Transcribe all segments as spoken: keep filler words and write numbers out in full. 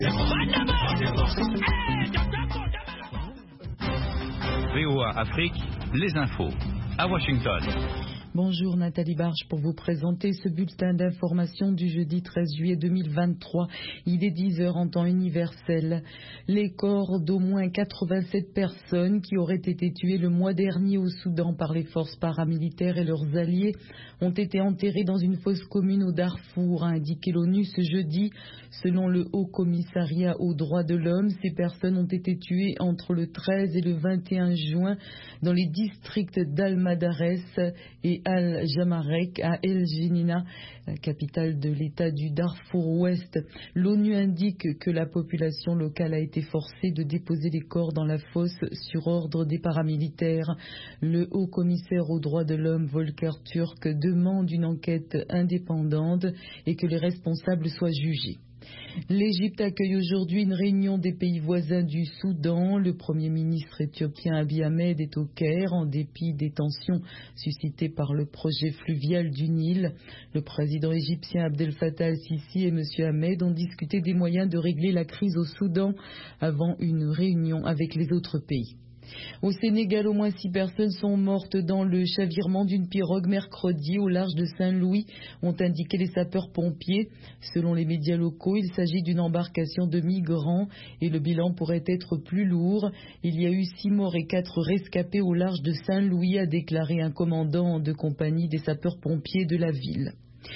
V O A Afrique, les infos, à Washington. Bonjour Nathalie Barge pour vous présenter ce bulletin d'information du jeudi treize juillet deux mille vingt-trois. Il est dix heures en temps universel. Les corps d'au moins quatre-vingt-sept personnes qui auraient été tuées le mois dernier au Soudan par les forces paramilitaires et leurs alliés ont été enterrés dans une fosse commune au Darfour, a indiqué l'ONU ce jeudi. Selon le Haut Commissariat aux droits de l'homme, ces personnes ont été tuées entre le treize et le vingt et un juin dans les districts d'Al-Madarès et Al-Jamarek à El Jenina, la capitale de l'État du Darfour-Ouest. L'ONU indique que la population locale a été forcée de déposer les corps dans la fosse sur ordre des paramilitaires. Le haut-commissaire aux droits de l'homme, Volker Turk, demande une enquête indépendante et que les responsables soient jugés. L'Égypte accueille aujourd'hui une réunion des pays voisins du Soudan. Le Premier ministre éthiopien Abiy Ahmed est au Caire en dépit des tensions suscitées par le projet fluvial du Nil. Le président égyptien Abdel Fattah al-Sisi et M. Ahmed ont discuté des moyens de régler la crise au Soudan avant une réunion avec les autres pays. Au Sénégal, au moins six personnes sont mortes dans le chavirement d'une pirogue mercredi au large de Saint-Louis, ont indiqué les sapeurs-pompiers. Selon les médias locaux, il s'agit d'une embarcation de migrants et le bilan pourrait être plus lourd. Il y a eu six morts et quatre rescapés au large de Saint-Louis, a déclaré un commandant de compagnie des sapeurs-pompiers de la ville.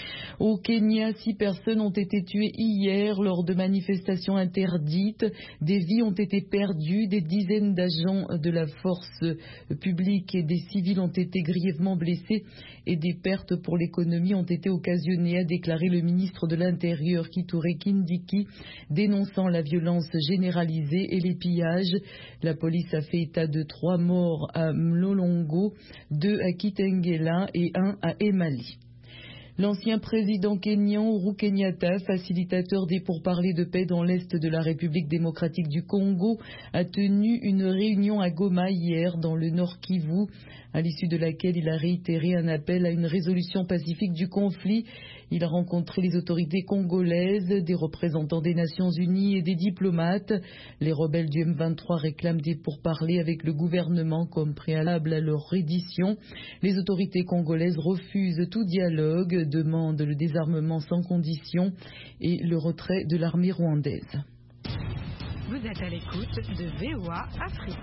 Au Kenya, six personnes ont été tuées hier lors de manifestations interdites. Des vies ont été perdues, des dizaines d'agents de la force publique et des civils ont été grièvement blessés et des pertes pour l'économie ont été occasionnées, a déclaré le ministre de l'Intérieur Kithure Kindiki, dénonçant la violence généralisée et les pillages. La police a fait état de trois morts à Mlolongo, deux à Kitengela et un à Emali. L'ancien président kényan Uhuru Kenyatta, facilitateur des pourparlers de paix dans l'est de la République démocratique du Congo, a tenu une réunion à Goma hier dans le Nord Kivu, à l'issue de laquelle il a réitéré un appel à une résolution pacifique du conflit. Il a rencontré les autorités congolaises, des représentants des Nations Unies et des diplomates. Les rebelles du M vingt-trois réclament des pourparlers avec le gouvernement comme préalable à leur reddition. Les autorités congolaises refusent tout dialogue, demandent le désarmement sans condition et le retrait de l'armée rwandaise. Vous êtes à l'écoute de V O A Afrique.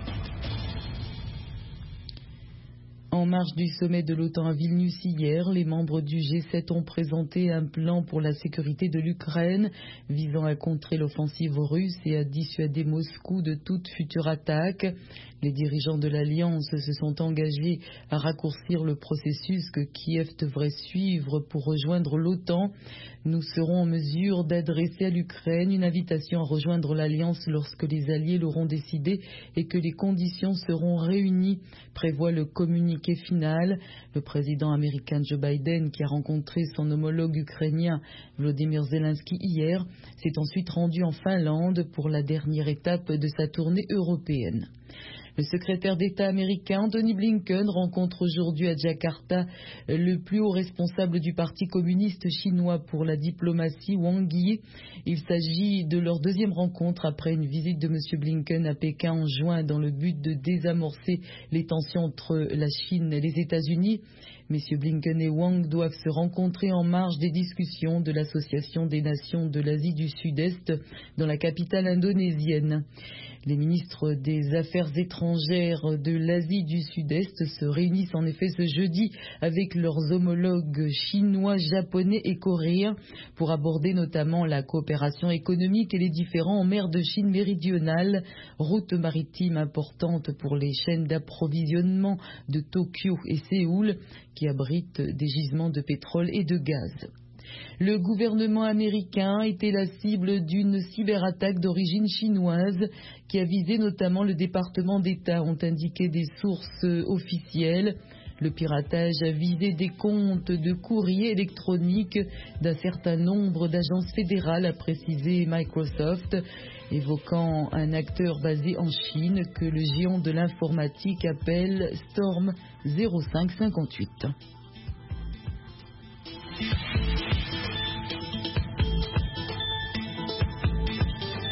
En marge du sommet de l'OTAN à Vilnius hier, les membres du G sept ont présenté un plan pour la sécurité de l'Ukraine visant à contrer l'offensive russe et à dissuader Moscou de toute future attaque. Les dirigeants de l'Alliance se sont engagés à raccourcir le processus que Kiev devrait suivre pour rejoindre l'OTAN. Nous serons en mesure d'adresser à l'Ukraine une invitation à rejoindre l'Alliance lorsque les alliés l'auront décidé et que les conditions seront réunies, prévoit le communiqué final. Le président américain Joe Biden, qui a rencontré son homologue ukrainien Volodymyr Zelensky hier, s'est ensuite rendu en Finlande pour la dernière étape de sa tournée européenne. Le secrétaire d'État américain Antony Blinken rencontre aujourd'hui à Jakarta le plus haut responsable du Parti communiste chinois pour la diplomatie, Wang Yi. Il s'agit de leur deuxième rencontre après une visite de M. Blinken à Pékin en juin dans le but de désamorcer les tensions entre la Chine et les États-Unis. M. Blinken et Wang doivent se rencontrer en marge des discussions de l'Association des Nations de l'Asie du Sud-Est dans la capitale indonésienne. Les ministres des Affaires étrangères de l'Asie du Sud-Est se réunissent en effet ce jeudi avec leurs homologues chinois, japonais et coréens pour aborder notamment la coopération économique et les différends en mer de Chine méridionale, route maritime importante pour les chaînes d'approvisionnement de Tokyo et Séoul qui abritent des gisements de pétrole et de gaz. Le gouvernement américain était la cible d'une cyberattaque d'origine chinoise qui a visé notamment le département d'État, ont indiqué des sources officielles. Le piratage a visé des comptes de courrier électronique d'un certain nombre d'agences fédérales, a précisé Microsoft, évoquant un acteur basé en Chine que le géant de l'informatique appelle Storm zéro cinq cinquante-huit.